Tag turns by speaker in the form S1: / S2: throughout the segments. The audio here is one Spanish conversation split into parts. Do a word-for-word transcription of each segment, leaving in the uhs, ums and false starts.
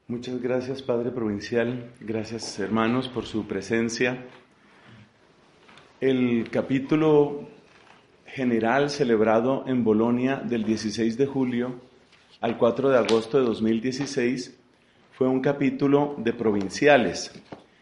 S1: Muchas gracias, Padre Provincial. Gracias, hermanos, por su presencia. El capítulo general celebrado en Bolonia del dieciséis de julio al cuatro de agosto de dos mil dieciséis fue un capítulo de provinciales.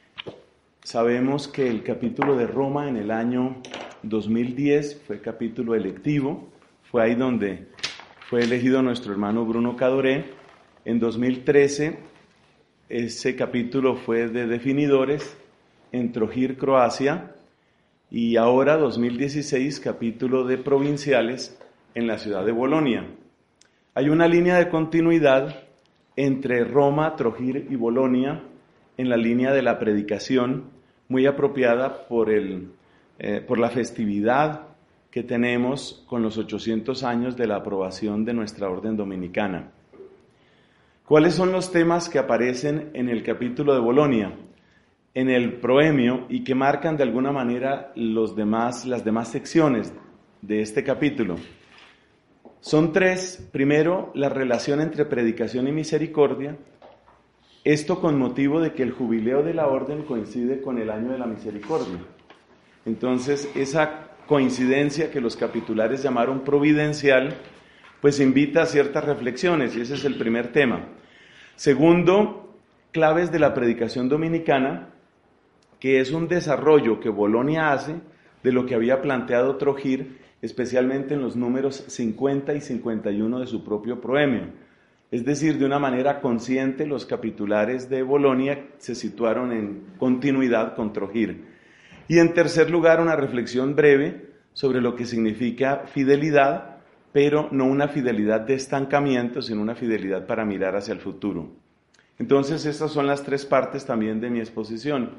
S1: Sabemos que el capítulo de Roma en el año dos mil diez fue capítulo electivo. Fue ahí donde fue elegido nuestro hermano Bruno Cadoré. En dos mil trece ese capítulo fue de definidores en Trojir, Croacia, y ahora dos mil dieciséis capítulo de provinciales en la ciudad de Bolonia. Hay una línea de continuidad entre Roma, Trojir y Bolonia en la línea de la predicación, muy apropiada por, el, eh, por la festividad que tenemos con los ochocientos años de la aprobación de nuestra orden dominicana. ¿Cuáles son los temas que aparecen en el capítulo de Bolonia, en el proemio, y que marcan de alguna manera los demás, las demás secciones de este capítulo? Son tres. Primero, la relación entre predicación y misericordia, esto con motivo de que el jubileo de la orden coincide con el año de la misericordia. Entonces, esa coincidencia que los capitulares llamaron providencial, pues invita a ciertas reflexiones, y ese es el primer tema. Segundo, claves de la predicación dominicana, que es un desarrollo que Bolonia hace de lo que había planteado Trojir, especialmente en los números cincuenta y cincuenta y uno de su propio proemio. Es decir, de una manera consciente, los capitulares de Bolonia se situaron en continuidad con Trojir. Y en tercer lugar, una reflexión breve sobre lo que significa fidelidad, pero no una fidelidad de estancamiento, sino una fidelidad para mirar hacia el futuro. Entonces, estas son las tres partes también de mi exposición.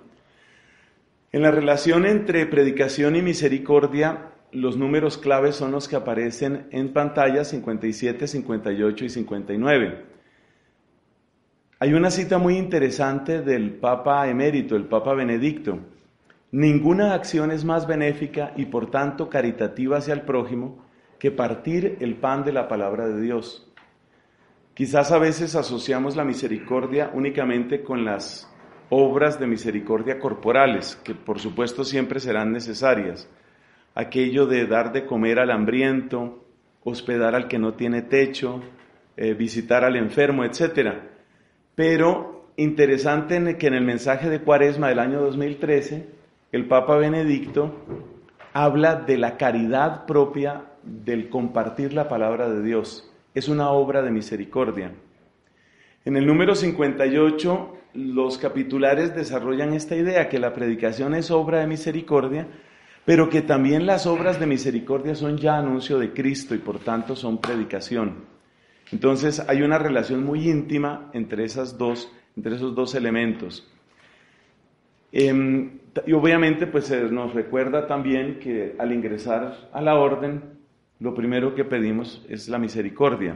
S1: En la relación entre predicación y misericordia, los números claves son los que aparecen en pantalla, cincuenta y siete, cincuenta y ocho y cincuenta y nueve. Hay una cita muy interesante del Papa emérito, el Papa Benedicto. Ninguna acción es más benéfica y por tanto caritativa hacia el prójimo que partir el pan de la palabra de Dios. Quizás a veces asociamos la misericordia únicamente con las obras de misericordia corporales, que por supuesto siempre serán necesarias. Aquello de dar de comer al hambriento, hospedar al que no tiene techo, eh, visitar al enfermo, etcétera. Pero interesante que en el mensaje de Cuaresma del año dos mil trece, el Papa Benedicto habla de la caridad propia del compartir la palabra de Dios. Es una obra de misericordia. En el número cincuenta y ocho, los capitulares desarrollan esta idea, que la predicación es obra de misericordia, pero que también las obras de misericordia son ya anuncio de Cristo y por tanto son predicación. Entonces hay una relación muy íntima entre, esas dos, entre esos dos elementos. Eh, y obviamente pues nos recuerda también que al ingresar a la orden, lo primero que pedimos es la misericordia.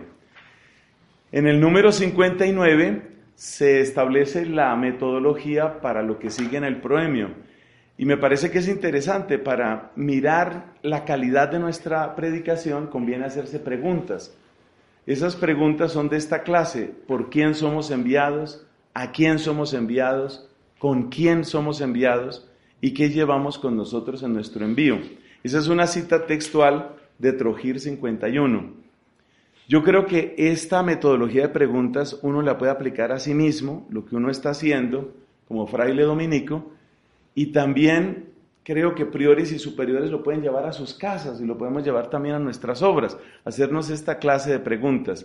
S1: En el número cincuenta y nueve se establece la metodología para lo que sigue en el proemio. Y me parece que es interesante. Para mirar la calidad de nuestra predicación conviene hacerse preguntas. Esas preguntas son de esta clase: ¿por quién somos enviados? ¿A quién somos enviados? ¿Con quién somos enviados? ¿Y qué llevamos con nosotros en nuestro envío? Esa es una cita textual de Trojir cincuenta y uno. Yo creo que esta metodología de preguntas uno la puede aplicar a sí mismo, lo que uno está haciendo como fraile dominico, y también creo que priores y superiores lo pueden llevar a sus casas y lo podemos llevar también a nuestras obras, hacernos esta clase de preguntas.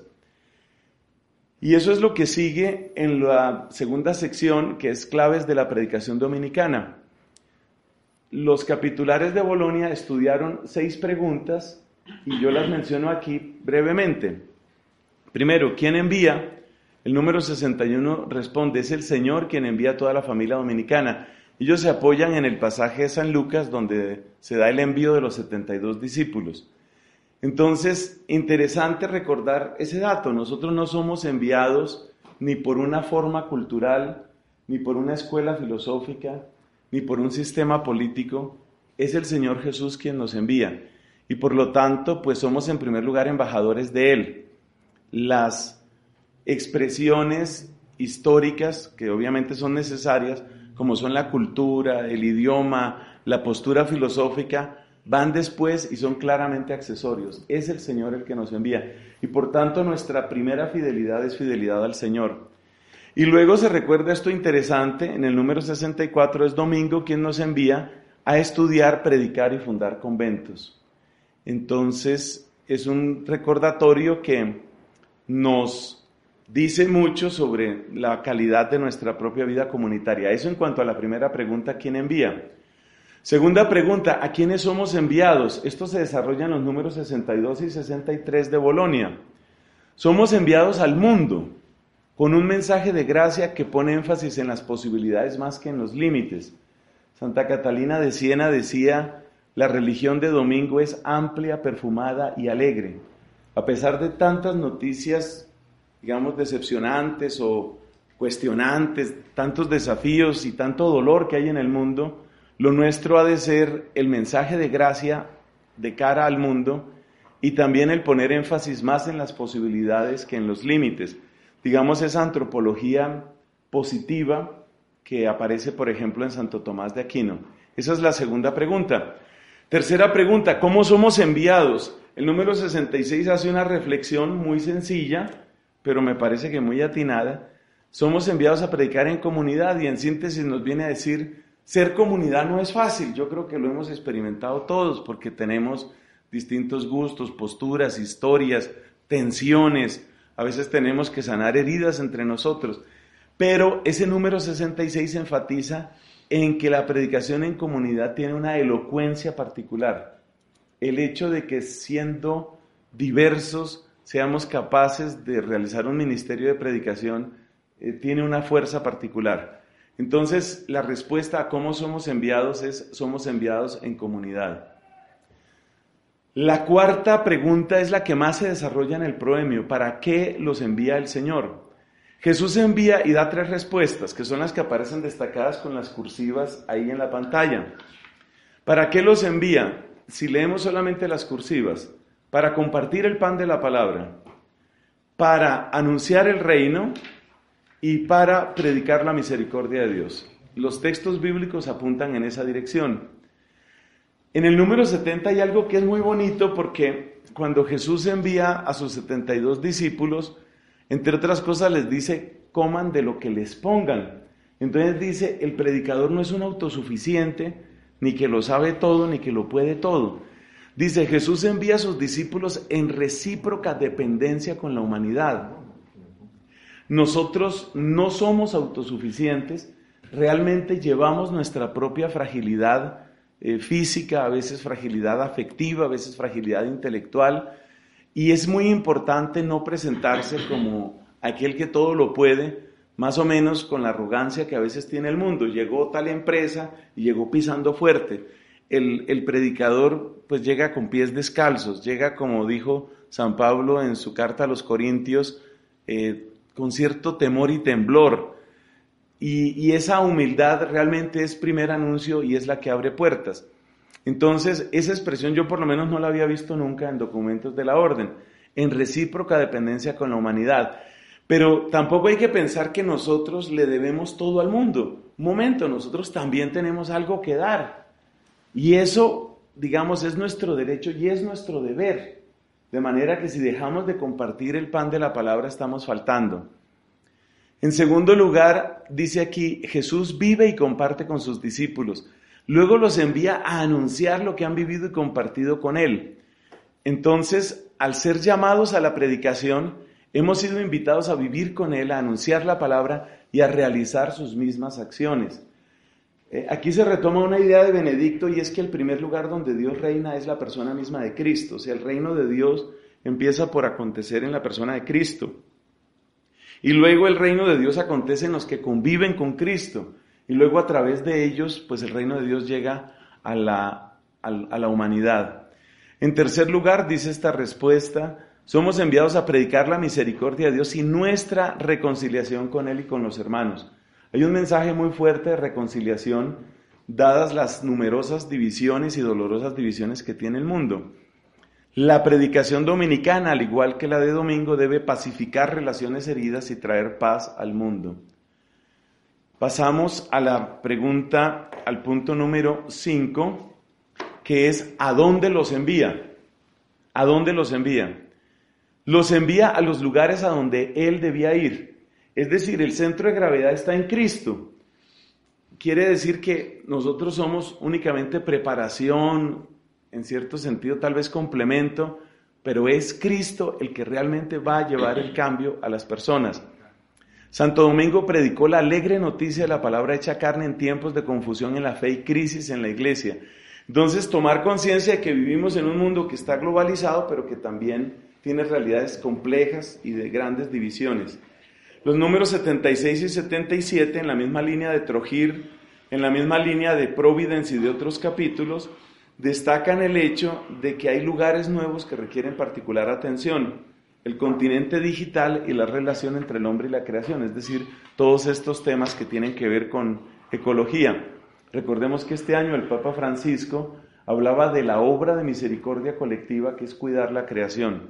S1: Y eso es lo que sigue en la segunda sección, que es claves de la predicación dominicana. Los capitulares de Bolonia estudiaron seis preguntas y yo las menciono aquí brevemente. Primero, ¿quién envía? El número sesenta y uno responde: es el Señor quien envía a toda la familia dominicana. Ellos se apoyan en el pasaje de San Lucas donde se da el envío de los setenta y dos discípulos. Entonces, interesante recordar ese dato. Nosotros no somos enviados ni por una forma cultural, ni por una escuela filosófica, ni por un sistema político. Es el Señor Jesús quien nos envía. Y por lo tanto, pues somos en primer lugar embajadores de Él. Las expresiones históricas, que obviamente son necesarias, como son la cultura, el idioma, la postura filosófica, van después y son claramente accesorios. Es el Señor el que nos envía. Y por tanto nuestra primera fidelidad es fidelidad al Señor. Y luego se recuerda esto interesante, en el número sesenta y cuatro es Domingo quien nos envía a estudiar, predicar y fundar conventos. Entonces es un recordatorio que nos dice mucho sobre la calidad de nuestra propia vida comunitaria. Eso en cuanto a la primera pregunta, ¿quién envía? Segunda pregunta, ¿a quiénes somos enviados? Esto se desarrolla en los números sesenta y dos y sesenta y tres de Bolonia. Somos enviados al mundo con un mensaje de gracia que pone énfasis en las posibilidades más que en los límites. Santa Catalina de Siena decía, la religión de Domingo es amplia, perfumada y alegre. A pesar de tantas noticias, digamos, decepcionantes o cuestionantes, tantos desafíos y tanto dolor que hay en el mundo, lo nuestro ha de ser el mensaje de gracia de cara al mundo y también el poner énfasis más en las posibilidades que en los límites. Digamos, esa antropología positiva que aparece, por ejemplo, en Santo Tomás de Aquino. Esa es la segunda pregunta. Tercera pregunta, ¿cómo somos enviados? El número sesenta y seis hace una reflexión muy sencilla, pero me parece que muy atinada. Somos enviados a predicar en comunidad y en síntesis nos viene a decir, ser comunidad no es fácil. Yo creo que lo hemos experimentado todos porque tenemos distintos gustos, posturas, historias, tensiones. A veces tenemos que sanar heridas entre nosotros. Pero ese número sesenta y seis enfatiza en que la predicación en comunidad tiene una elocuencia particular. El hecho de que siendo diversos seamos capaces de realizar un ministerio de predicación eh, tiene una fuerza particular. Entonces, la respuesta a cómo somos enviados es, somos enviados en comunidad. La cuarta pregunta es la que más se desarrolla en el proemio. ¿Para qué los envía el Señor? Jesús envía y da tres respuestas, que son las que aparecen destacadas con las cursivas ahí en la pantalla. ¿Para qué los envía? Si leemos solamente las cursivas, para compartir el pan de la palabra, para anunciar el reino y para predicar la misericordia de Dios. Los textos bíblicos apuntan en esa dirección. En el número setenta hay algo que es muy bonito porque cuando Jesús envía a sus setenta y dos discípulos, entre otras cosas les dice, coman de lo que les pongan. Entonces dice, el predicador no es un autosuficiente, ni que lo sabe todo, ni que lo puede todo. Dice, Jesús envía a sus discípulos en recíproca dependencia con la humanidad. Nosotros no somos autosuficientes, realmente llevamos nuestra propia fragilidad eh, física, a veces fragilidad afectiva, a veces fragilidad intelectual, y es muy importante no presentarse como aquel que todo lo puede, más o menos con la arrogancia que a veces tiene el mundo. Llegó tal empresa y llegó pisando fuerte. El, el predicador pues llega con pies descalzos, llega como dijo San Pablo en su carta a los Corintios, eh, con cierto temor y temblor. Y, y esa humildad realmente es primer anuncio y es la que abre puertas. Entonces, esa expresión yo por lo menos no la había visto nunca en documentos de la orden, en recíproca dependencia con la humanidad. Pero tampoco hay que pensar que nosotros le debemos todo al mundo. Un momento, nosotros también tenemos algo que dar. Y eso, digamos, es nuestro derecho y es nuestro deber. De manera que si dejamos de compartir el pan de la palabra, estamos faltando. En segundo lugar, dice aquí, Jesús vive y comparte con sus discípulos. Luego los envía a anunciar lo que han vivido y compartido con Él. Entonces, al ser llamados a la predicación, hemos sido invitados a vivir con Él, a anunciar la palabra y a realizar sus mismas acciones. Eh, aquí se retoma una idea de Benedicto y es que el primer lugar donde Dios reina es la persona misma de Cristo. O sea, el reino de Dios empieza por acontecer en la persona de Cristo. Y luego el reino de Dios acontece en los que conviven con Cristo. Y luego a través de ellos, pues el reino de Dios llega a la, a, a la humanidad. En tercer lugar, dice esta respuesta, somos enviados a predicar la misericordia de Dios y nuestra reconciliación con Él y con los hermanos. Hay un mensaje muy fuerte de reconciliación, dadas las numerosas divisiones y dolorosas divisiones que tiene el mundo. La predicación dominicana, al igual que la de domingo, debe pacificar relaciones heridas y traer paz al mundo. Pasamos a la pregunta, al punto número cinco, que es ¿a dónde los envía? ¿A dónde los envía? Los envía a los lugares a donde Él debía ir. Es decir, el centro de gravedad está en Cristo. Quiere decir que nosotros somos únicamente preparación, en cierto sentido tal vez complemento, pero es Cristo el que realmente va a llevar el cambio a las personas. Santo Domingo predicó la alegre noticia de la palabra hecha carne en tiempos de confusión en la fe y crisis en la iglesia. Entonces, tomar conciencia de que vivimos en un mundo que está globalizado, pero que también tiene realidades complejas y de grandes divisiones. Los números setenta y seis y setenta y siete, en la misma línea de Trojir, en la misma línea de Providence y de otros capítulos, destacan el hecho de que hay lugares nuevos que requieren particular atención. El continente digital y la relación entre el hombre y la creación, es decir, todos estos temas que tienen que ver con ecología. Recordemos que este año el Papa Francisco hablaba de la obra de misericordia colectiva que es cuidar la creación.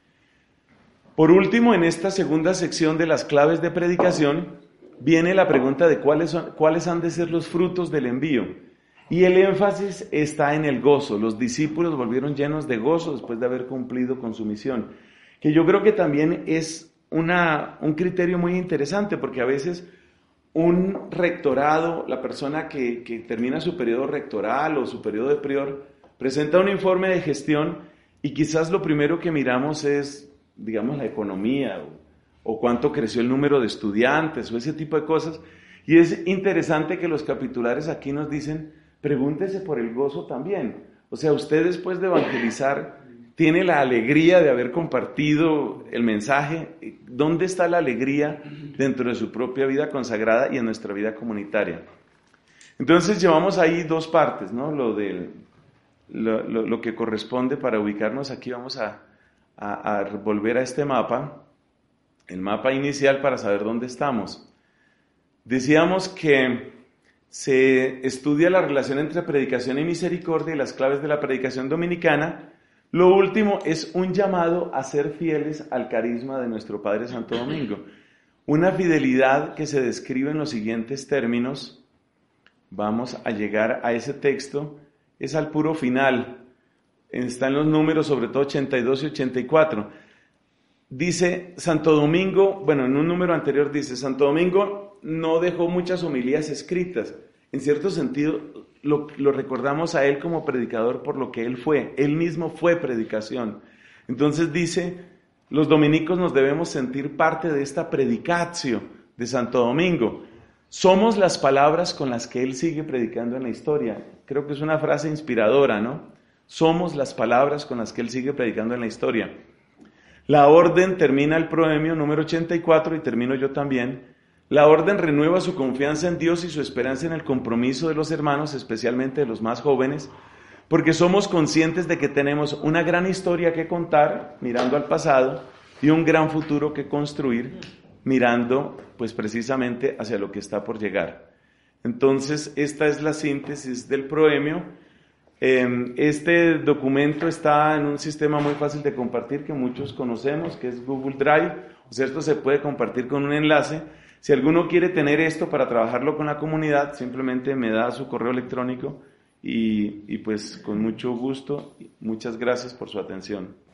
S1: Por último, en esta segunda sección de las claves de predicación, viene la pregunta de cuáles son, cuáles han de ser los frutos del envío. Y el énfasis está en el gozo. Los discípulos volvieron llenos de gozo después de haber cumplido con su misión. Que yo creo que también es una, un criterio muy interesante, porque a veces un rectorado, la persona que, que termina su periodo rectoral o su periodo de prior, presenta un informe de gestión y quizás lo primero que miramos es, digamos, la economía o, o cuánto creció el número de estudiantes o ese tipo de cosas. Y es interesante que los capitulares aquí nos dicen, pregúntese por el gozo también. O sea, usted después de evangelizar tiene la alegría de haber compartido el mensaje. ¿Dónde está la alegría dentro de su propia vida consagrada y en nuestra vida comunitaria? Entonces llevamos ahí dos partes, ¿no? Lo, del, lo, lo, lo que corresponde para ubicarnos aquí. Vamos a, a, a volver a este mapa, el mapa inicial para saber dónde estamos. Decíamos que se estudia la relación entre predicación y misericordia y las claves de la predicación dominicana. Lo último es un llamado a ser fieles al carisma de nuestro Padre Santo Domingo. Una fidelidad que se describe en los siguientes términos. Vamos a llegar a ese texto. Es al puro final. Están los números, sobre todo ochenta y dos y ochenta y cuatro. Dice Santo Domingo, bueno, en un número anterior dice, Santo Domingo no dejó muchas homilías escritas. En cierto sentido, lo, lo recordamos a él como predicador por lo que él fue. Él mismo fue predicación. Entonces dice, los dominicos nos debemos sentir parte de esta predicatio de Santo Domingo. Somos las palabras con las que él sigue predicando en la historia. Creo que es una frase inspiradora, ¿no? Somos las palabras con las que él sigue predicando en la historia. La orden, termina el proemio número ochenta y cuatro y termino yo también. La orden renueva su confianza en Dios y su esperanza en el compromiso de los hermanos, especialmente de los más jóvenes, porque somos conscientes de que tenemos una gran historia que contar, mirando al pasado, y un gran futuro que construir, mirando pues precisamente hacia lo que está por llegar. Entonces, esta es la síntesis del proemio. Este documento está en un sistema muy fácil de compartir que muchos conocemos, que es Google Drive. O sea, esto se puede compartir con un enlace. Si alguno quiere tener esto para trabajarlo con la comunidad, simplemente me da su correo electrónico y, y pues con mucho gusto, muchas gracias por su atención.